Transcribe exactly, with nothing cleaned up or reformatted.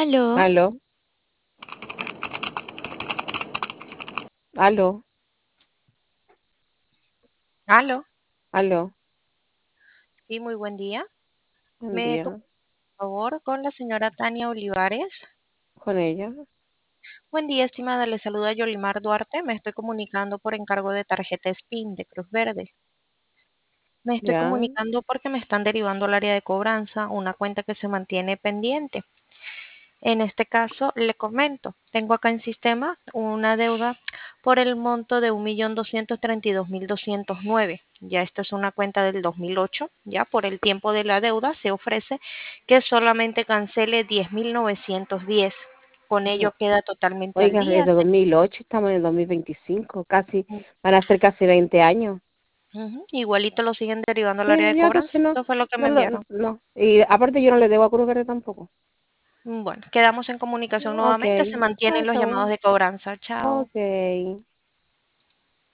Aló, Aló, aló, aló. aló, Sí, muy buen día. buen Me comunico, día, por favor, con la señora Tania Olivares. con ella, Buen día, estimada. Le saluda Yolimar Duarte. Me estoy comunicando por encargo de tarjeta SPIN de Cruz Verde. Me estoy ya, comunicando porque me están derivando al área de cobranza una cuenta que se mantiene pendiente. En este caso, le comento, tengo acá en sistema una deuda por el monto de un millón doscientos treinta y dos mil doscientos nueve. Ya esta es una cuenta del dos mil ocho. Ya por el tiempo de la deuda se ofrece que solamente cancele diez mil novecientos diez. Con ello no, queda totalmente al oiga, desde día. dos mil ocho estamos en el dos mil veinticinco, casi, van a ser casi veinte años. Ujú, igualito lo siguen derivando al área Sí, de ya cobranza. entonces no, Eso fue lo que me no, lo- enviaron. no, y aparte yo no le debo a Cruz Verde tampoco. Bueno, quedamos en comunicación Ok, nuevamente. Se ah, mantienen los está llamados bueno, de cobranza. Chao. ok.